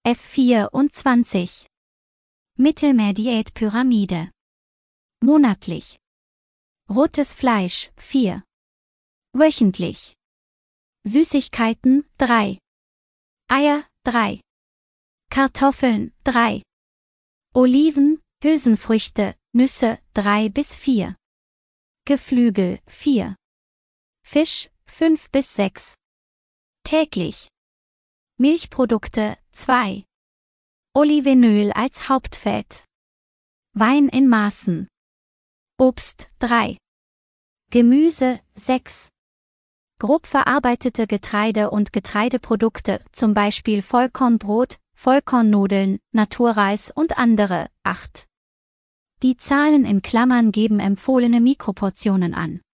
F24. Mittelmeerdiät-Pyramide. Monatlich. Rotes Fleisch 4. Wöchentlich. Süßigkeiten 3. Eier 3. Kartoffeln 3. Oliven, Hülsenfrüchte, Nüsse 3 bis 4. Geflügel 4. Fisch 5 bis 6. Täglich. Milchprodukte 2. Olivenöl als Hauptfett. Wein in Maßen. Obst 3. Gemüse 6. Grob verarbeitete Getreide und Getreideprodukte, zum Beispiel Vollkornbrot, Vollkornnudeln, Naturreis und andere 8. Die Zahlen in Klammern geben empfohlene Mikroportionen an.